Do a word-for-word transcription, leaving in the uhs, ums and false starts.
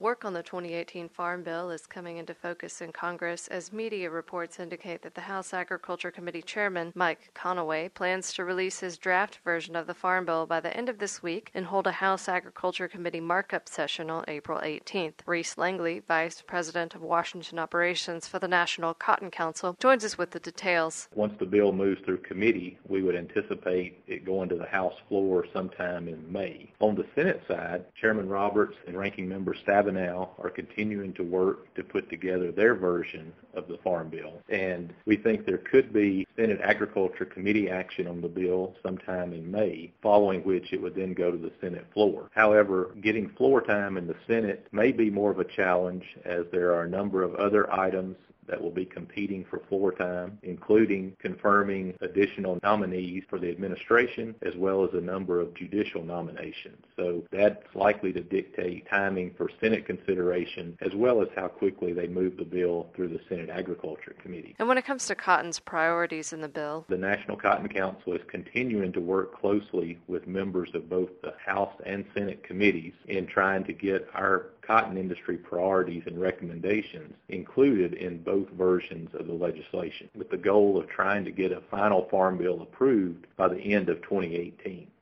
Work on the twenty eighteen Farm Bill is coming into focus in Congress as media reports indicate that the House Agriculture Committee Chairman, Mike Conaway, plans to release his draft version of the Farm Bill by the end of this week and hold a House Agriculture Committee markup session on April eighteenth. Reese Langley, Vice President of Washington Operations for the National Cotton Council, joins us with the details. Once the bill moves through committee, we would anticipate it going to the House floor sometime in May. On the Senate side, Chairman Roberts and Ranking Member Stabenow are continuing to work to put together their version of the Farm Bill, and we think there could be Senate Agriculture Committee action on the bill sometime in May, following which it would then go to the Senate floor. However, getting floor time in the Senate may be more of a challenge, as there are a number of other items that will be competing for floor time, including confirming additional nominees for the administration, as well as a number of judicial nominations. So that's likely to dictate timing for Senate consideration, as well as how quickly they move the bill through the Senate Agriculture Committee. And when it comes to cotton's priorities in the bill, the National Cotton Council is continuing to work closely with members of both the House and Senate committees in trying to get our cotton industry priorities and recommendations included in both versions of the legislation, with the goal of trying to get a final Farm Bill approved by the end of twenty eighteen.